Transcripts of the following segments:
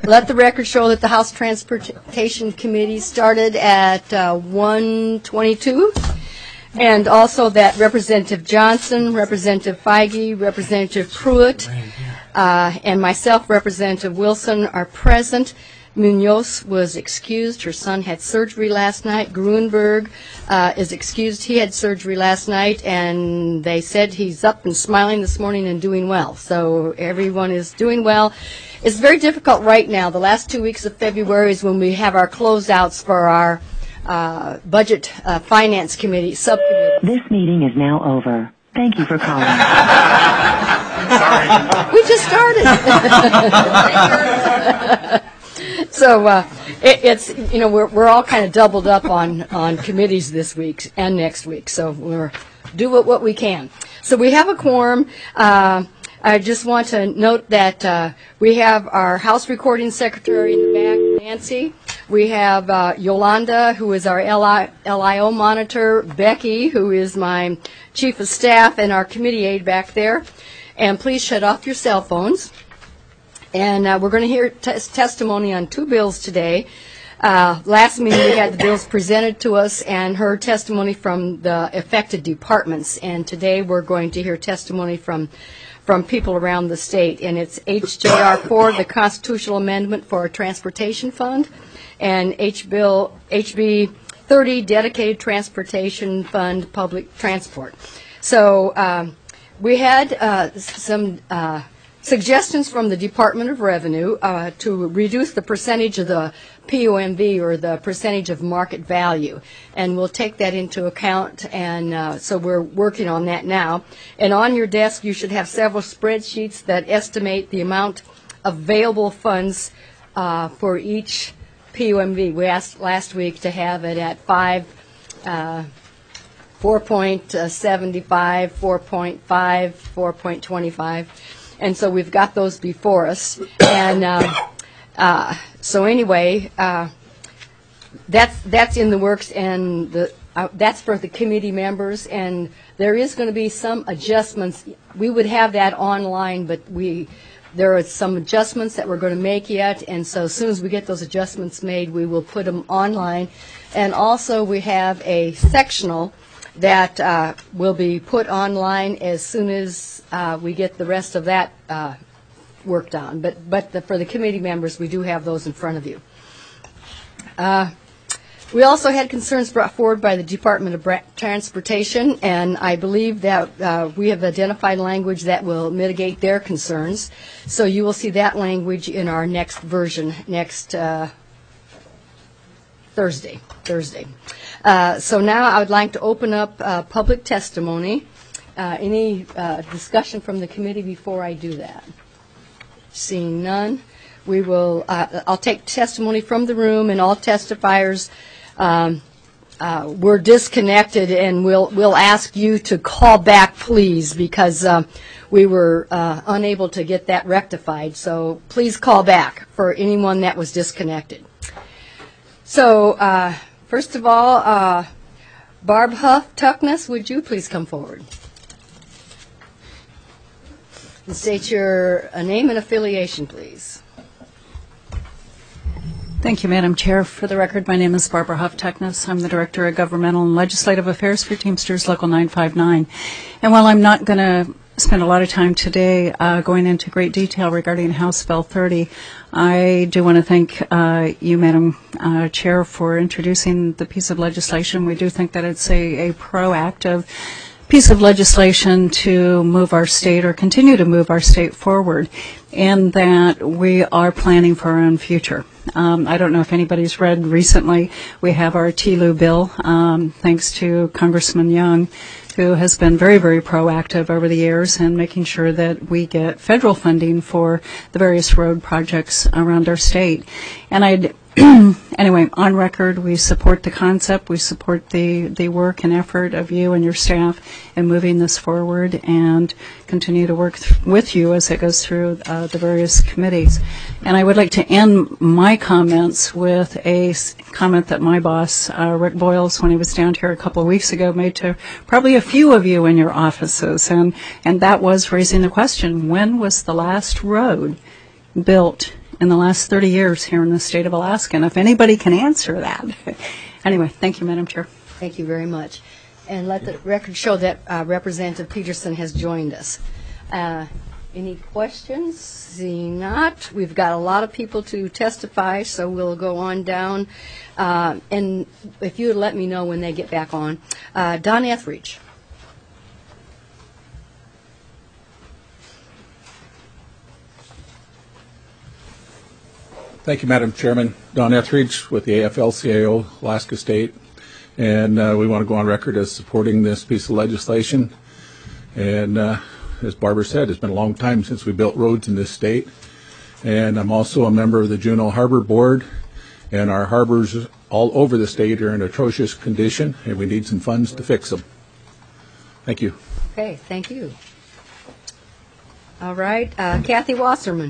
Let the record show that the House Transportation Committee started at 1:22, and also that Representative Johnson, Representative Feige, Representative Pruitt, and myself, Representative Wilson, are present. Munoz was excused. Her son had surgery last night. Grunberg is excused. He had surgery last night, and they said he's up and smiling this morning and doing well. So everyone is doing well. It's very difficult right now. The last 2 weeks of February is when we have our closeouts for our Budget Finance Committee subcommittee. This meeting is now over. Thank you for calling. Sorry. We just started. So it's we're all kind of doubled up on committees this week and next week. So we're do what we can. So we have a quorum. I just want to note that we have our House Recording Secretary in the back, Nancy. We have Yolanda, who is our LIO monitor, Becky, who is my Chief of Staff, and our committee aide back there. And please shut off your cell phones. And we're going to hear testimony on 2 bills today. Last meeting we had the bills presented to us and heard testimony from the affected departments. And today we're going to hear testimony from people around the state. And it's HJR 4, the constitutional amendment for a transportation fund, and HB 30, dedicated transportation fund, public transport. So we had some suggestions from the Department of Revenue to reduce the percentage of the POMV, or the percentage of market value, and we'll take that into account, and so we're working on that now. And on your desk you should have several spreadsheets that estimate the amount of available funds for each POMV. We asked last week to have it at 4.75, 4.5, 4.25. And so we've got those before us. And so anyway, that's in the works, and that's for the committee members. And there is going to be some adjustments. We would have that online, but there are some adjustments that we're going to make yet. And so as soon as we get those adjustments made, we will put them online. And also we have a sectional that will be put online as soon as we get the rest of that worked on. But for the committee members, we do have those in front of you. We also had concerns brought forward by the Department of Transportation, and I believe that we have identified language that will mitigate their concerns. So you will see that language in our next version next Thursday. So now I would like to open up public testimony. Any discussion from the committee before I do that? Seeing none, we will. I'll take testimony from the room, and all testifiers were disconnected, and we'll ask you to call back, please, because we were unable to get that rectified. So please call back for anyone that was disconnected. So first of all, Barb Huff Tuckness, would you please come forward? And state your name and affiliation, please. Thank you, Madam Chair. For the record, my name is Barbara Huff Tuckness. I'm the Director of Governmental and Legislative Affairs for Teamsters Local 959. And while I'm not going to spend a lot of time today going into great detail regarding House Bill 30, I do want to thank you, Madam Chair, for introducing the piece of legislation. We do think that it's a proactive piece of legislation to move our state, or continue to move our state forward, and that we are planning for our own future. I don't know if anybody's read recently, we have our TLU bill, thanks to Congressman Young, who has been very, very proactive over the years in making sure that we get federal funding for the various road projects around our state. And anyway, on record, we support the concept, we support the work and effort of you and your staff in moving this forward, and continue to work with you as it goes through the various committees. And I would like to end my comments with a comment that my boss, Rick Boyles, when he was down here a couple of weeks ago, made to probably a few of you in your offices, and that was raising the question, when was the last road built in the last 30 years here in the state of Alaska? And if anybody can answer that. Anyway, thank you, Madam Chair. Thank you very much. And let the record show that Representative Peterson has joined us. Any questions? Seeing not, we've got a lot of people to testify, so we'll go on down. And if you would let me know when they get back on. Don Etheridge. Thank you, Madam Chairman. Don Etheridge with the AFL-CIO, Alaska State. And we want to go on record as supporting this piece of legislation. And as Barbara said, it's been a long time since we built roads in this state. And I'm also a member of the Juneau Harbor Board. And our harbors all over the state are in atrocious condition, and we need some funds to fix them. Thank you. Okay, thank you. All right, Kathy Wasserman.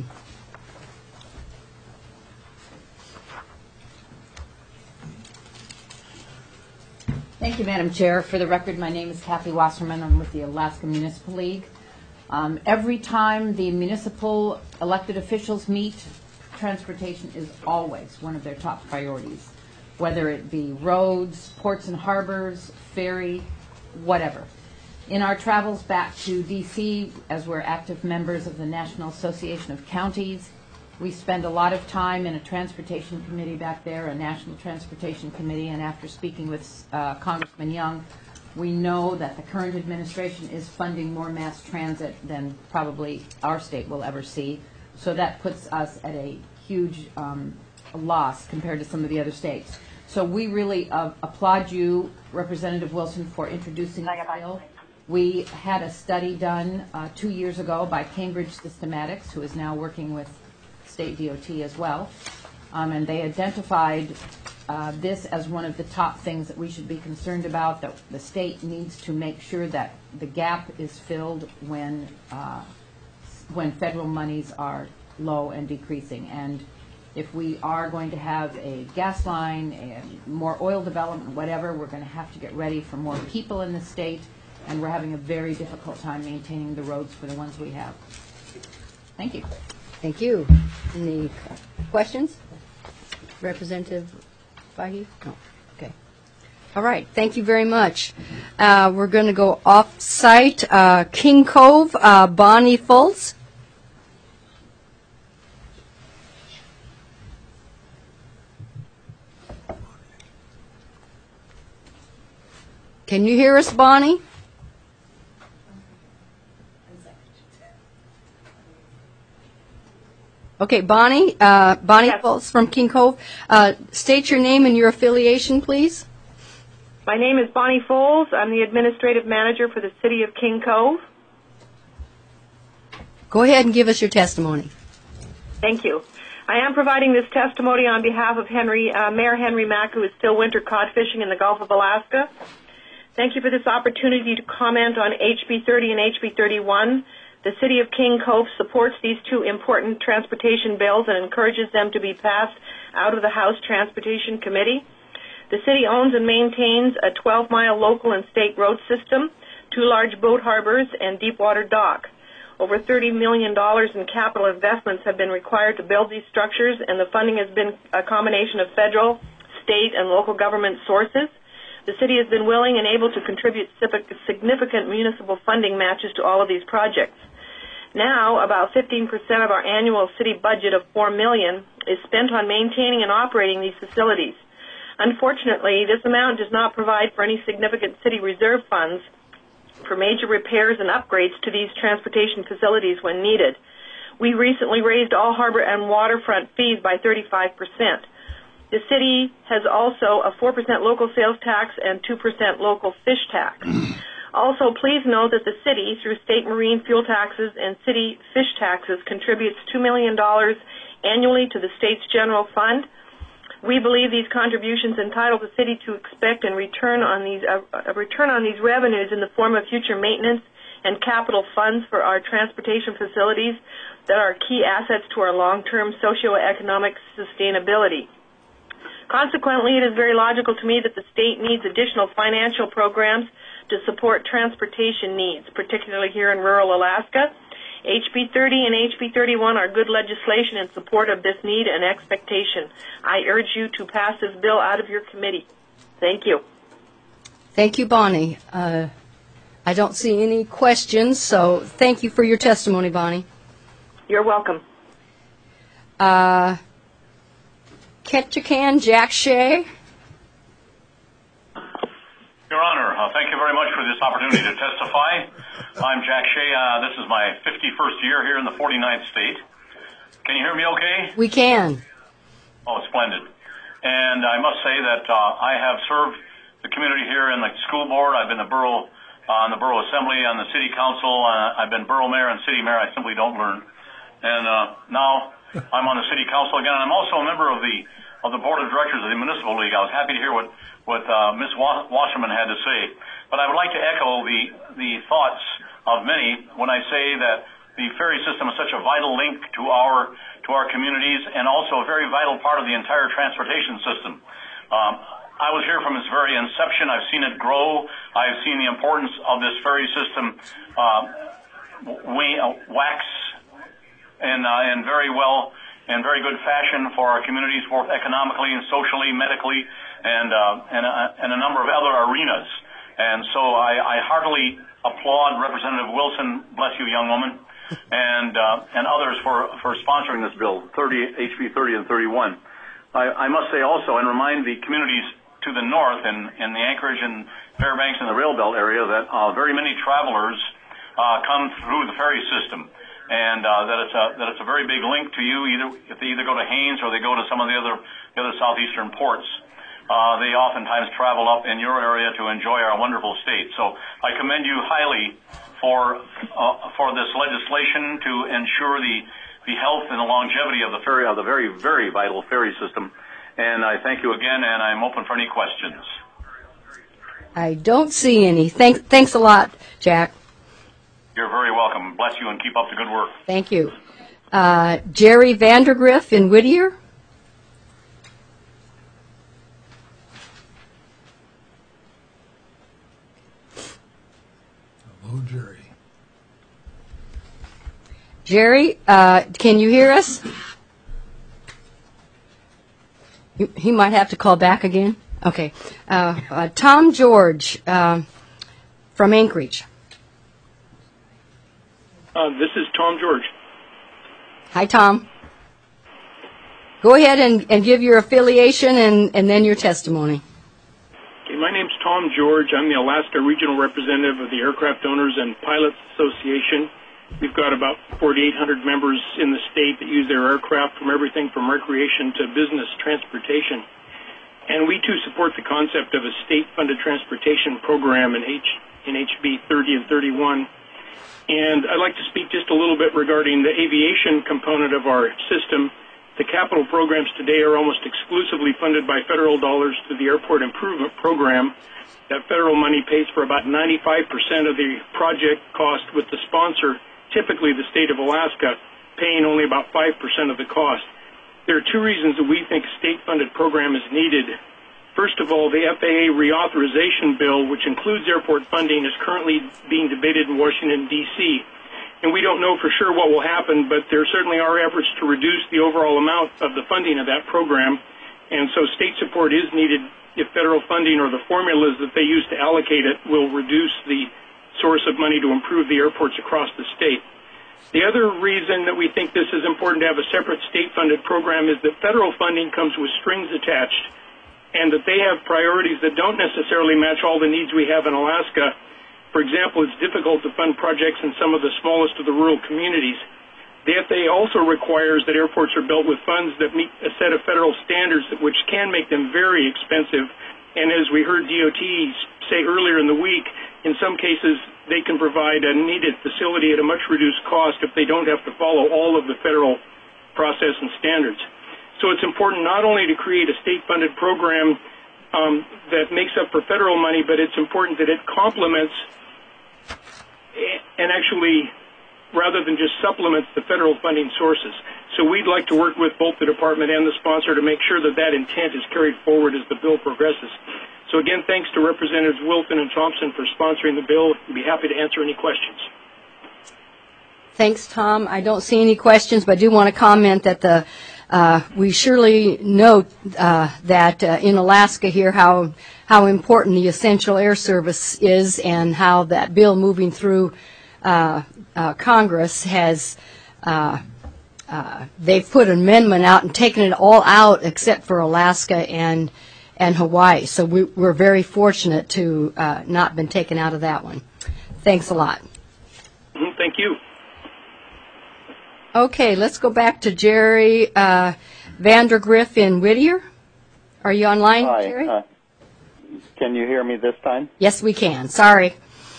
Thank you, Madam Chair. For the record, my name is Kathy Wasserman. I'm with the Alaska Municipal League. Every time the municipal elected officials meet, transportation is always one of their top priorities, whether it be roads, ports and harbors, ferry, whatever. In our travels back to D.C., as we're active members of the National Association of Counties, we spend a lot of time in a transportation committee back there, a national transportation committee, and after speaking with Congressman Young, we know that the current administration is funding more mass transit than probably our state will ever see. So that puts us at a huge loss compared to some of the other states. So we really applaud you, Representative Wilson, for introducing this bill. We had a study done 2 years ago by Cambridge Systematics, who is now working with State DOT as well, and they identified this as one of the top things that we should be concerned about, that the state needs to make sure that the gap is filled when federal monies are low and decreasing. And if we are going to have a gas line and more oil development, whatever, we're going to have to get ready for more people in the state, and we're having a very difficult time maintaining the roads for the ones we have. Thank you. Thank you. Any questions? Representative Fahey? No. Okay. All right. Thank you very much. We're going to go off-site. King Cove, Bonnie Fultz. Can you hear us, Bonnie? Okay, Bonnie. Bonnie Yes. Fultz from King Cove. State your name and your affiliation, please. My name is Bonnie Foles. I'm the administrative manager for the City of King Cove. Go ahead and give us your testimony. Thank you. I am providing this testimony on behalf of Mayor Henry Mack, who is still winter cod fishing in the Gulf of Alaska. Thank you for this opportunity to comment on HB 30 and HB 31. The City of King Cove supports these two important transportation bills and encourages them to be passed out of the House Transportation Committee. The city owns and maintains a 12-mile local and state road system, 2 large boat harbors, and deep-water dock. Over $30 million in capital investments have been required to build these structures, and the funding has been a combination of federal, state, and local government sources. The city has been willing and able to contribute significant municipal funding matches to all of these projects. Now, about 15% of our annual city budget of $4 million is spent on maintaining and operating these facilities. Unfortunately, this amount does not provide for any significant city reserve funds for major repairs and upgrades to these transportation facilities when needed. We recently raised all harbor and waterfront fees by 35%. The city has also a 4% local sales tax and 2% local fish tax. Also, please note that the city, through state marine fuel taxes and city fish taxes, contributes $2 million annually to the state's general fund. We believe these contributions entitle the city to expect a return on these revenues in the form of future maintenance and capital funds for our transportation facilities that are key assets to our long-term socioeconomic sustainability. Consequently, it is very logical to me that the state needs additional financial programs to support transportation needs, particularly here in rural Alaska. HB 30 and HB 31 are good legislation in support of this need and expectation. I urge you to pass this bill out of your committee. Thank you. Thank you, Bonnie. I don't see any questions, so thank you for your testimony, Bonnie. You're welcome. Ketchikan Jack Shea. Your Honor, thank you very much for this opportunity to testify. I'm Jack Shea. This is my 51st year here in the 49th state. Can you hear me okay? We can. Oh, splendid. And I must say that I have served the community here in the school board. I've been on the borough assembly, on the city council. I've been borough mayor and city mayor. I simply don't learn. And now I'm on the city council again. And I'm also a member of the board of directors of the municipal league. I was happy to hear what Ms. Wasserman had to say. But I would like to echo the thoughts of many when I say that the ferry system is such a vital link to our communities and also a very vital part of the entire transportation system. I was here from its very inception. I've seen it grow. I've seen the importance of this ferry system wax in very well and very good fashion for our communities, both economically and socially, medically, and a number of other arenas. And so I heartily applaud Representative Wilson, bless you, young woman, and others for sponsoring this bill, HB 30 and 31. I must say also, and remind the communities to the north in the Anchorage and Fairbanks and the Rail Belt area that very many travelers come through the ferry system, and that it's a very big link to you. If they either go to Haines or they go to some of the other southeastern ports, they oftentimes travel up in your area to enjoy our wonderful state. So I commend you highly for this legislation to ensure the health and the longevity of the ferry, of the very, very vital ferry system. And I thank you again, and I'm open for any questions. I don't see any. Thanks a lot, Jack. You're very welcome. Bless you and keep up the good work. Thank you. Jerry Vandergriff in Whittier. Hello, Jerry. Jerry, can you hear us? He might have to call back again. Okay. Tom George from Anchorage. This is Tom George. Hi, Tom. Go ahead and give your affiliation and then your testimony. Okay, my name's Tom George. I'm the Alaska Regional Representative of the Aircraft Owners and Pilots Association. We've got about 4,800 members in the state that use their aircraft from everything from recreation to business transportation. And we, too, support the concept of a state-funded transportation program in HB 30 and 31. And I'd like to speak just a little bit regarding the aviation component of our system. The capital programs today are almost exclusively funded by federal dollars through the Airport Improvement Program. That federal money pays for about 95% of the project cost, with the sponsor, typically the state of Alaska, paying only about 5% of the cost. There are two reasons that we think a state-funded program is needed. First of all, the FAA reauthorization bill, which includes airport funding, is currently being debated in Washington, D.C. And we don't know for sure what will happen, but there certainly are efforts to reduce the overall amount of the funding of that program. And so state support is needed if federal funding or the formulas that they use to allocate it will reduce the source of money to improve the airports across the state. The other reason that we think this is important to have a separate state-funded program is that federal funding comes with strings attached, and that they have priorities that don't necessarily match all the needs we have in Alaska. For example, it's difficult to fund projects in some of the smallest of the rural communities. The FAA also requires that airports are built with funds that meet a set of federal standards which can make them very expensive. And as we heard DOTs say earlier in the week, in some cases they can provide a needed facility at a much reduced cost if they don't have to follow all of the federal process and standards. So it's important not only to create a state-funded program that makes up for federal money, but it's important that it complements and actually, rather than just supplements, the federal funding sources. So we'd like to work with both the department and the sponsor to make sure that that intent is carried forward as the bill progresses. So again, thanks to Representatives Wilson and Thompson for sponsoring the bill. I'd be happy to answer any questions. Thanks, Tom. I don't see any questions, but I do want to comment that we surely note that in Alaska here how important the essential air service is, and how that bill moving through Congress has they've put an amendment out and taken it all out except for Alaska and Hawaii. So we're very fortunate to not been taken out of that one. Thanks a lot. Thank you. Okay, let's go back to Jerry Vandergriff in Whittier. Are you online, Hi. Jerry? Can you hear me this time? Yes, we can. Sorry.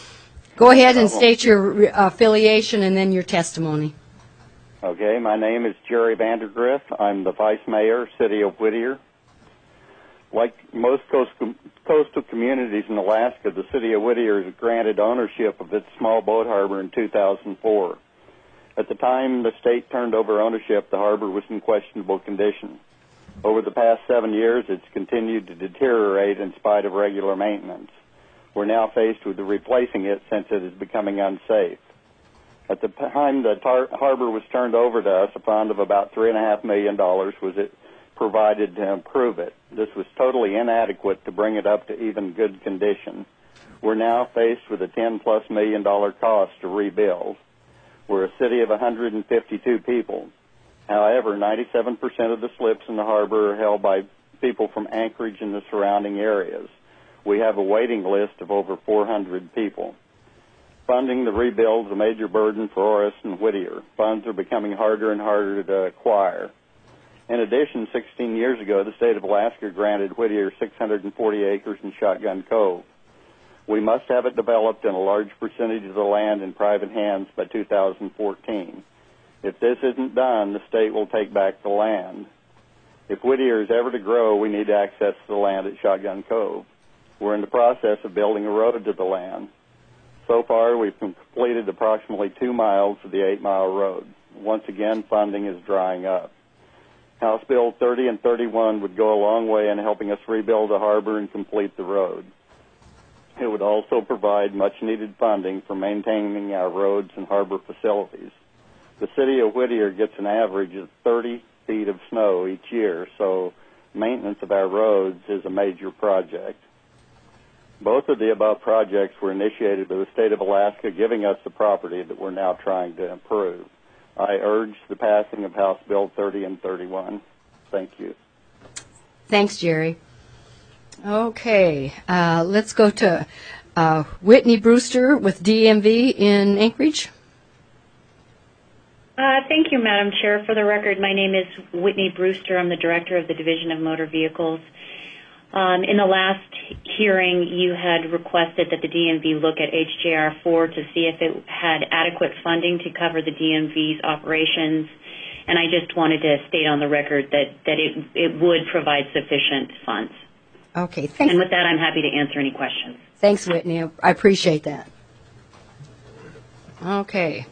Go ahead and state your affiliation and then your testimony. Okay, my name is Jerry Vandergriff. I'm the Vice Mayor, City of Whittier. Like most coastal communities in Alaska, the City of Whittier is granted ownership of its small boat harbor in 2004. At the time the state turned over ownership, the harbor was in questionable condition. Over the past 7 years, it's continued to deteriorate in spite of regular maintenance. We're now faced with replacing it since it is becoming unsafe. At the time the harbor was turned over to us, a fund of about $3.5 million was provided to improve it. This was totally inadequate to bring it up to even good condition. We're now faced with a $10+ million cost to rebuild. We're a city of 152 people. However, 97% of the slips in the harbor are held by people from Anchorage and the surrounding areas. We have a waiting list of over 400 people. Funding the rebuild is a major burden for us and Whittier. Funds are becoming harder and harder to acquire. In addition, 16 years ago, the state of Alaska granted Whittier 640 acres in Shotgun Cove. We must have it developed in a large percentage of the land in private hands by 2014. If this isn't done, the state will take back the land. If Whittier is ever to grow, we need access to the land at Shotgun Cove. We're in the process of building a road to the land. So far, we've completed approximately 2 miles of the 8-mile road. Once again, funding is drying up. House Bill 30 and 31 would go a long way in helping us rebuild the harbor and complete the road. It would also provide much-needed funding for maintaining our roads and harbor facilities. The city of Whittier gets an average of 30 feet of snow each year, so maintenance of our roads is a major project. Both of the above projects were initiated by the state of Alaska, giving us the property that we're now trying to improve. I urge the passing of House Bill 30 and 31. Thank you. Thanks, Jerry. Okay, let's go to Whitney Brewster with DMV in Anchorage. Thank you, Madam Chair. For the record, my name is Whitney Brewster. I'm the Director of the Division of Motor Vehicles. In the last hearing, you had requested that the DMV look at HJR 4 to see if it had adequate funding to cover the DMV's operations, and I just wanted to state on the record that it would provide sufficient funds. Okay, thanks. And with that, I'm happy to answer any questions. Thanks, Whitney. I appreciate that. Okay.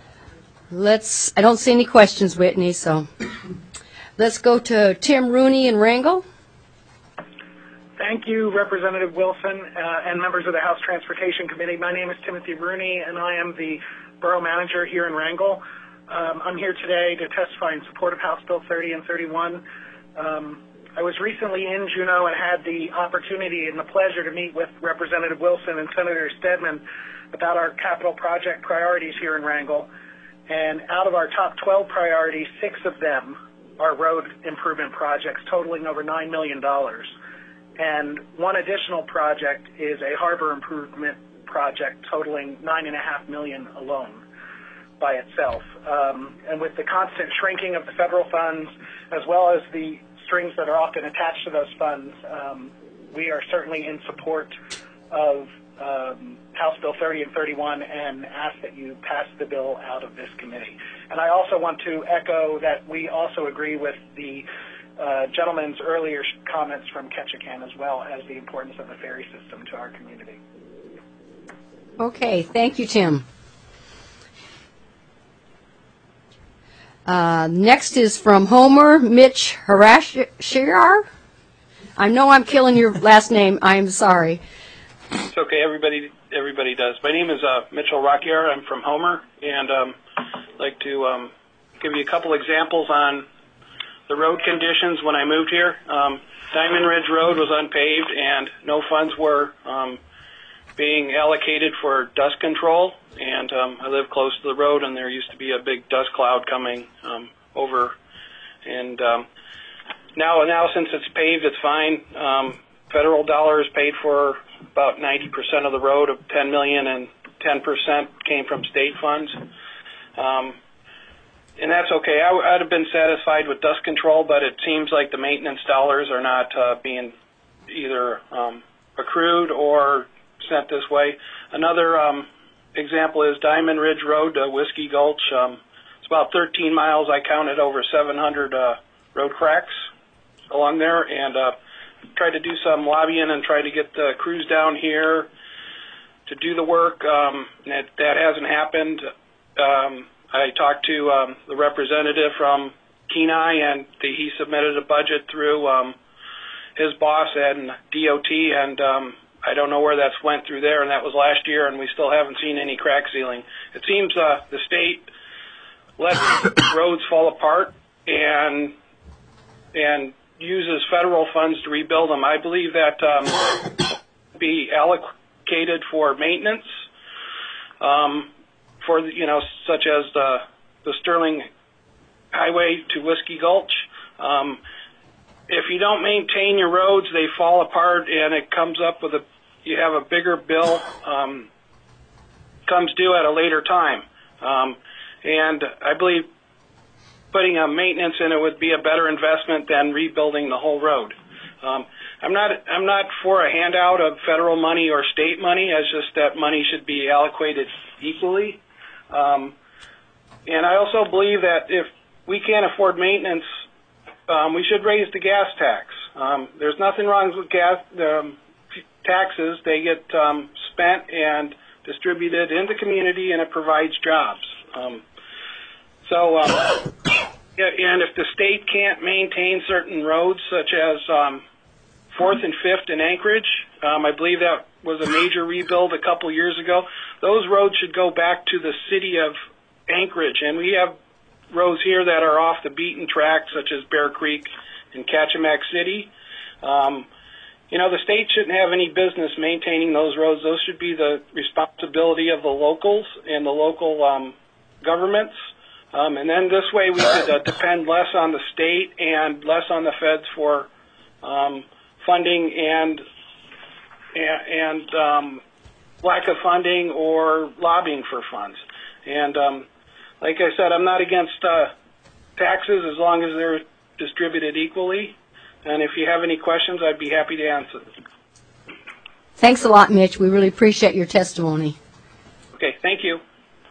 I don't see any questions, Whitney, so let's go to Tim Rooney in Wrangell. Thank you, Representative Wilson, and members of the House Transportation Committee. My name is Timothy Rooney, and I am the Borough Manager here in Wrangell. I'm here today to testify in support of House Bill 30 and 31. I was recently in Juneau and had the opportunity and the pleasure to meet with Representative Wilson and Senator Stedman about our capital project priorities here in Wrangell. And out of our top 12 priorities, 6 of them are road improvement projects totaling over $9 million. And one additional project is a harbor improvement project totaling $9.5 million alone by itself. And with the constant shrinking of the federal funds, as well as the strings that are often attached to those funds, we are certainly in support of House Bill 30 and 31 and ask that you pass the bill out of this committee. And I also want to echo that we also agree with the gentleman's earlier comments from Ketchikan, as well as the importance of the ferry system to our community. Okay, thank you, Tim. Next is from Homer, Mitch Harashir. I know I'm killing your last name. I'm sorry. It's okay. Everybody does. My name is Mitchell Rockier. I'm from Homer, and I'd like to give you a couple examples on the road conditions when I moved here. Diamond Ridge Road was unpaved and no funds were being allocated for dust control. And I live close to the road, and there used to be a big dust cloud coming over. And now since it's paved, it's fine. Federal dollars paid for about 90% of the road of $10 million, and 10% came from state funds. And that's okay. I'd have been satisfied with dust control, but it seems like the maintenance dollars are not being either accrued or sent this way. Another example is Diamond Ridge Road to Whiskey Gulch. It's about 13 miles. I counted over 700 road cracks along there, and tried to do some lobbying and try to get the crews down here to do the work. That hasn't happened. I talked to the representative from Kenai, and he submitted a budget through his boss and DOT, and I don't know where that's went through there, and that was last year, and we still haven't seen any crack sealing. It seems the state lets roads fall apart and uses federal funds to rebuild them. I believe that be allocated for maintenance, for such as the Sterling Highway to Whiskey Gulch. If you don't maintain your roads, they fall apart, and it comes up with you have a bigger bill comes due at a later time. And I believe putting a maintenance in it would be a better investment than rebuilding the whole road. I'm not for a handout of federal money or state money. It's just that money should be allocated equally. And I also believe that if we can't afford maintenance, we should raise the gas tax. There's nothing wrong with gas taxes. They get spent and distributed in the community, and it provides jobs. And if the state can't maintain certain roads, such as 4th and 5th in Anchorage, I believe that was a major rebuild a couple years ago. Those roads should go back to the city of Anchorage, and we have roads here that are off the beaten track, such as Bear Creek and Kachemak City. The state shouldn't have any business maintaining those roads. Those should be the responsibility of the locals and the local governments. And then this way we could depend less on the state and less on the feds for funding and lack of funding or lobbying for funds. And like I said, I'm not against taxes as long as they're distributed equally. And if you have any questions, I'd be happy to answer them. Thanks a lot, Mitch. We really appreciate your testimony. Okay, thank you.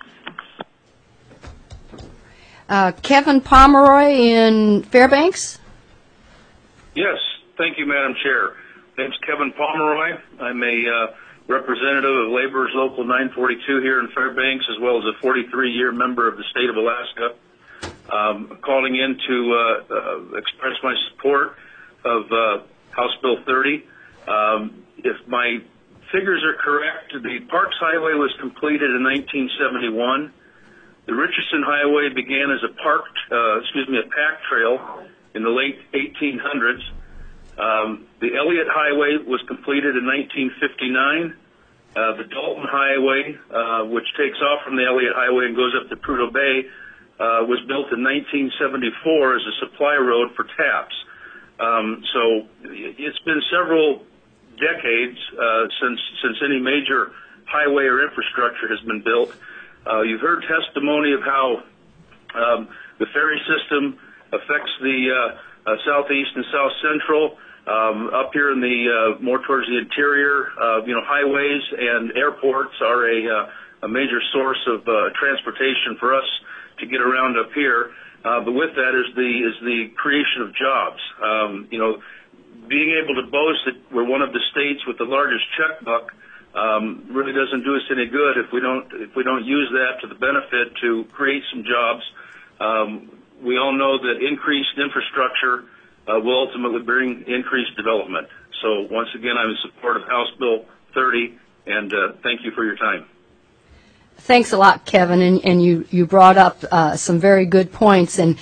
Kevin Pomeroy in Fairbanks? Yes, thank you, Madam Chair. My name's Kevin Pomeroy. I'm a representative of Laborers Local 942 here in Fairbanks, as well as a 43-year member of the state of Alaska. Calling in to express my support of House Bill 30. If my figures are correct, the Parks Highway was completed in 1971. The Richardson Highway began as a pack trail in the late 1800s. The Elliott Highway was completed in 1959. The Dalton Highway, which takes off from the Elliott Highway and goes up to Prudhoe Bay, was built in 1974 as a supply road for TAPS. So it's been several decades since any major highway or infrastructure has been built. You've heard testimony of how the ferry system affects the southeast and south central. Up here in the more towards the interior, highways and airports are a major source of transportation for us to get around up here. But with that is the creation of jobs. Being able to boast that we're one of the states with the largest checkbook really doesn't do us any good if we don't use that to the benefit to create some jobs. We all know that increased infrastructure will ultimately bring increased development. So once again, I'm in support of House Bill 30, and thank you for your time. Thanks a lot, Kevin, and you brought up some very good points, and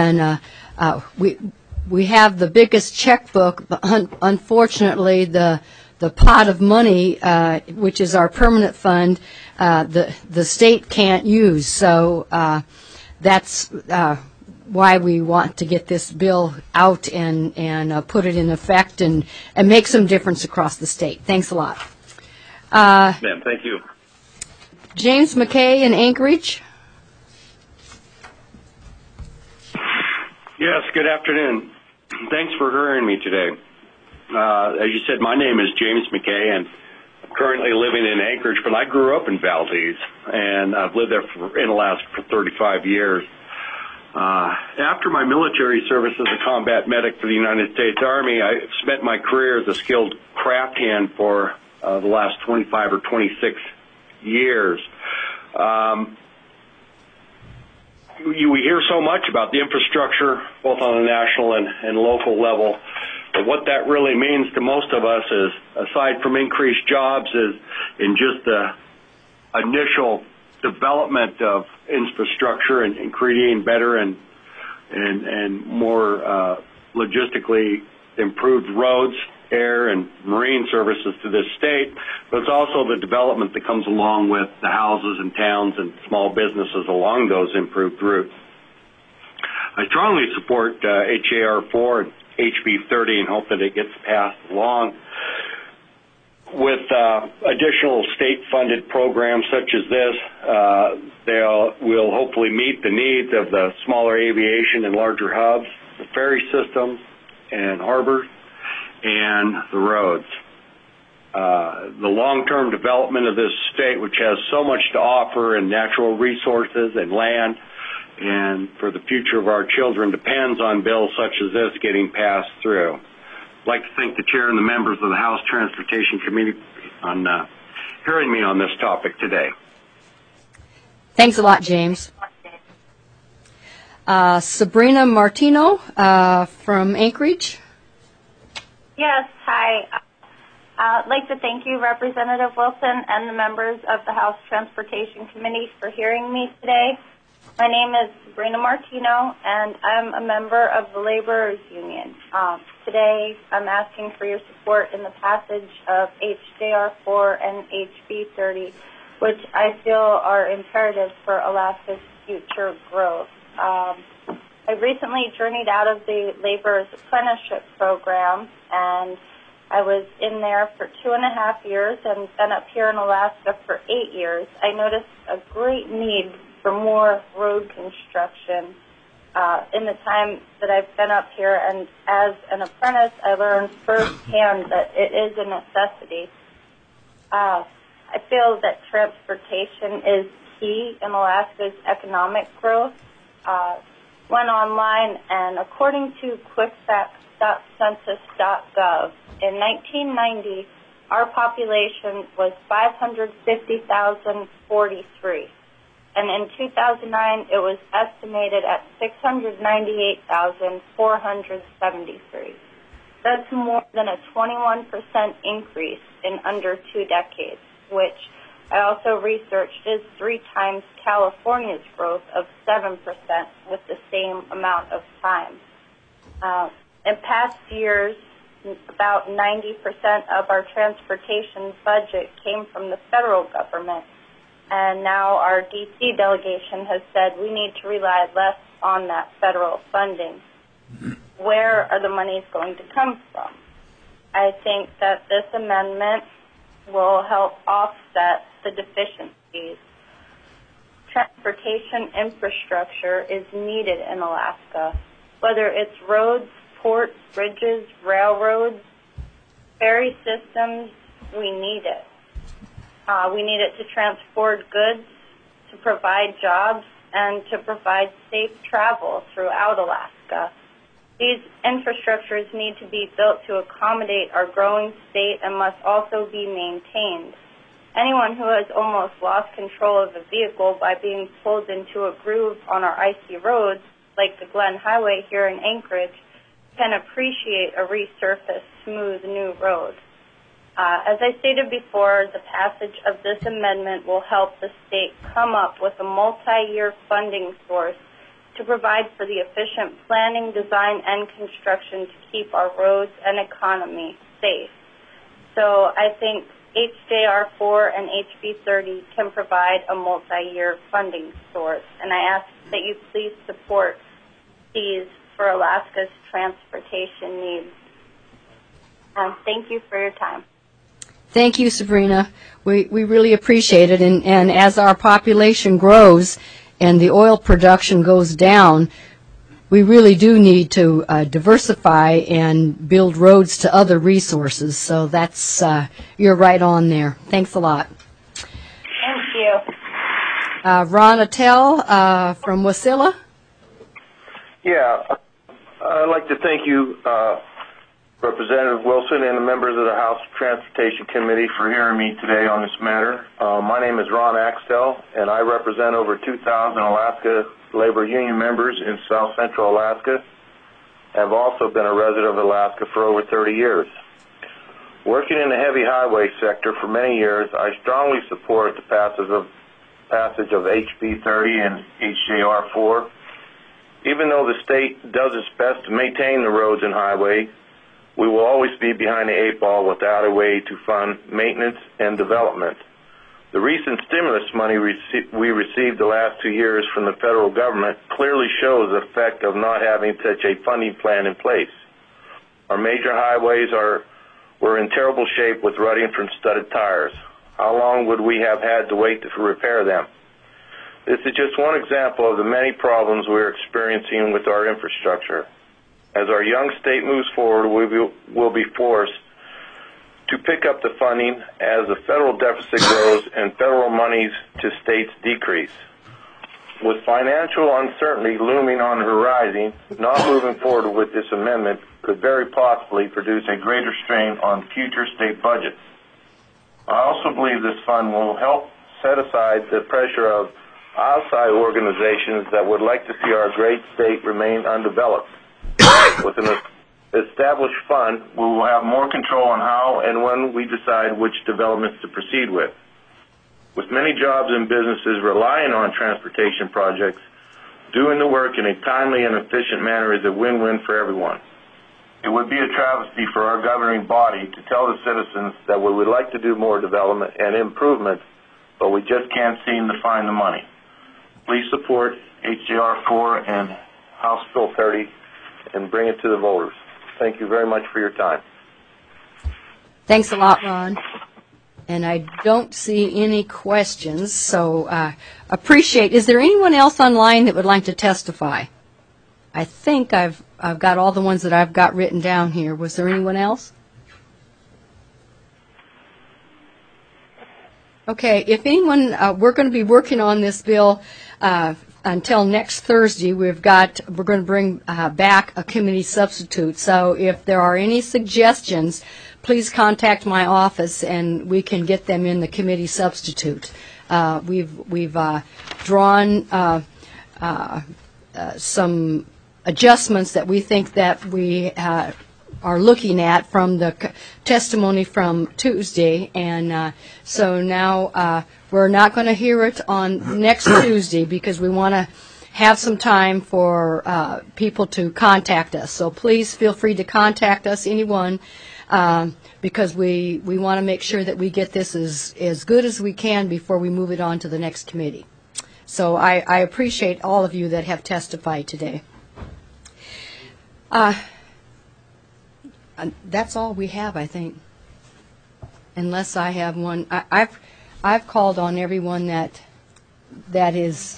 we have the biggest checkbook, but unfortunately the pot of money, which is our permanent fund, the state can't use. So that's why we want to get this bill out and put it in effect and make some difference across the state. Thanks a lot. Ma'am, thank you. James McKay in Anchorage. Yes, good afternoon. Thanks for hearing me today. As you said, my name is James McKay, and I'm currently living in Anchorage, but I grew up in Valdez, and I've lived there in Alaska for 35 years. After my military service as a combat medic for the United States Army, I spent my career as a skilled craft hand for the last 25 or 26 years. We hear so much about the infrastructure, both on a national and local level, but what that really means to most of us is, aside from increased jobs, is in just the initial development of infrastructure and creating better and more logistically improved roads, air, and marine services to this state, but it's also the development that comes along with the houses and towns and small businesses along those improved routes. I strongly support HAR 4 and HB 30 and hope that it gets passed along. With additional state-funded programs such as this, they will hopefully meet the needs of the smaller aviation and larger hubs, the ferry systems and harbors, and the roads. The long-term development of this state, which has so much to offer in natural resources and land, and for the future of our children, depends on bills such as this getting passed through. I'd like to thank the chair and the members of the House Transportation Committee on hearing me on this topic today. Thanks a lot, James. Sabrina Martino from Anchorage. Yes, hi. I'd like to thank you, Representative Wilson, and the members of the House Transportation Committee for hearing me today. My name is Sabrina Martino, and I'm a member of the Laborers Union. Today, I'm asking for your support in the passage of HJR 4 and HB 30, which I feel are imperative for Alaska's future growth. I recently journeyed out of the Laborers Apprenticeship Program, and I was in there for 2.5 years and been up here in Alaska for 8 years. I noticed a great need for more road construction in the time that I've been up here, and as an apprentice, I learned firsthand that it is a necessity. I feel that transportation is key in Alaska's economic growth. Went online, and according to quickfacts.census.gov, in 1990, our population was 550,043. And in 2009, it was estimated at 698,473. That's more than a 21% increase in under 2 decades, which I also researched is 3 times California's growth of 7% with the same amount of time. In past years, about 90% of our transportation budget came from the federal government, and now our D.C. delegation has said we need to rely less on that federal funding. Where are the monies going to come from? I think that this amendment will help offset the deficiencies. Transportation infrastructure is needed in Alaska, whether it's roads, ports, bridges, railroads, ferry systems. We need it. We need it to transport goods, to provide jobs, and to provide safe travel throughout Alaska. These infrastructures need to be built to accommodate our growing state and must also be maintained. Anyone who has almost lost control of a vehicle by being pulled into a groove on our icy roads, like the Glen Highway here in Anchorage, can appreciate a resurfaced, smooth new road. As I stated before, the passage of this amendment will help the state come up with a multi-year funding source to provide for the efficient planning, design, and construction to keep our roads and economy safe. So I think HJR 4 and HB 30 can provide a multi-year funding source, and I ask that you please support these for Alaska's transportation needs. Thank you for your time. Thank you, Sabrina. We really appreciate it, and as our population grows and the oil production goes down, we really do need to diversify and build roads to other resources. So that's, you're right on there. Thanks a lot. Thank you. Ron Attell from Wasilla. Yeah, I'd like to thank you, Representative Wilson, and the members of the House Transportation Committee for hearing me today on this matter. My name is Ron Axtell, and I represent over 2,000 Alaska labor union members in South Central Alaska. I've also been a resident of Alaska for over 30 years. Working in the heavy highway sector for many years, I strongly support the passage of HB 30 and HJR 4. Even though the state does its best to maintain the roads and highway, we will always be behind the eight ball without a way to fund maintenance and development. The recent stimulus money we received the last 2 years from the federal government clearly shows the effect of not having such a funding plan in place. Our major highways were in terrible shape with rutting from studded tires. How long would we have had to wait to repair them? This is just one example of the many problems we're experiencing with our infrastructure. As our young state moves forward, we will be forced to pick up the funding as the federal deficit grows and federal monies to states decrease. With financial uncertainty looming on the horizon, not moving forward with this amendment could very possibly produce a greater strain on future state budgets. I also believe this fund will help set aside the pressure of outside organizations that would like to see our great state remain undeveloped. With an established fund, we will have more control on how and when we decide which developments to proceed with. With many jobs and businesses relying on transportation projects, doing the work in a timely and efficient manner is a win-win for everyone. It would be a travesty for our governing body to tell the citizens that we would like to do more development and improvement, but we just can't seem to find the money. Please support HJR 4 and House Bill 30 and bring it to the voters. Thank you very much for your time. Thanks a lot, Ron. And I don't see any questions, so appreciate. Is there anyone else online that would like to testify? I think I've got all the ones that I've got written down here. Was there anyone else? Okay, if anyone, we're going to be working on this bill until next Thursday. We're going to bring back a committee substitute. So if there are any suggestions, please contact my office and we can get them in the committee substitute. We've drawn some adjustments that we think that we are looking at from the testimony from Tuesday, and so now we're not going to hear it on next Tuesday because we want to have some time for people to contact us. So please feel free to contact us, anyone, because we want to make sure that we get this as good as we can before we move it on to the next committee. So I appreciate all of you that have testified today. That's all we have, I think, unless I have one. I've called on everyone that is.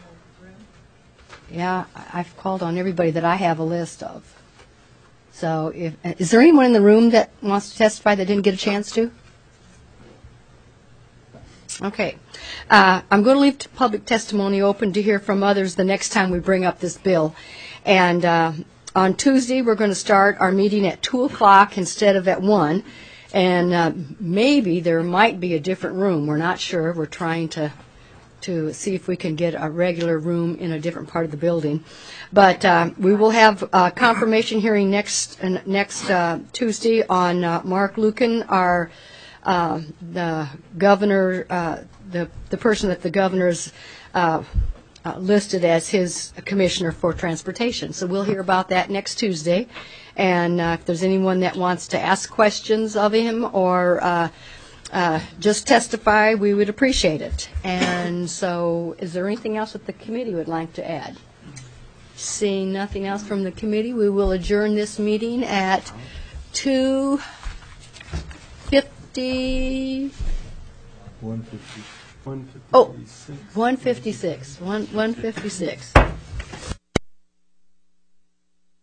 Yeah, I've called on everybody that I have a list of. So, is there anyone in the room that wants to testify that didn't get a chance to? Okay. I'm going to leave public testimony open to hear from others the next time we bring up this bill. And on Tuesday, we're going to start our meeting at 2 o'clock instead of at 1. And maybe there might be a different room. We're not sure. We're trying to to see if we can get a regular room in a different part of the building. But we will have a confirmation hearing next Tuesday on Mark Lucan, our the governor, the person that the governor's listed as his commissioner for transportation. So we'll hear about that next Tuesday. And if there's anyone that wants to ask questions of him or just testify, we would appreciate it. And so is there anything else that the committee would like to add? Seeing nothing else from the committee, we will adjourn this meeting at 2:50. 156. Oh, 156. 156.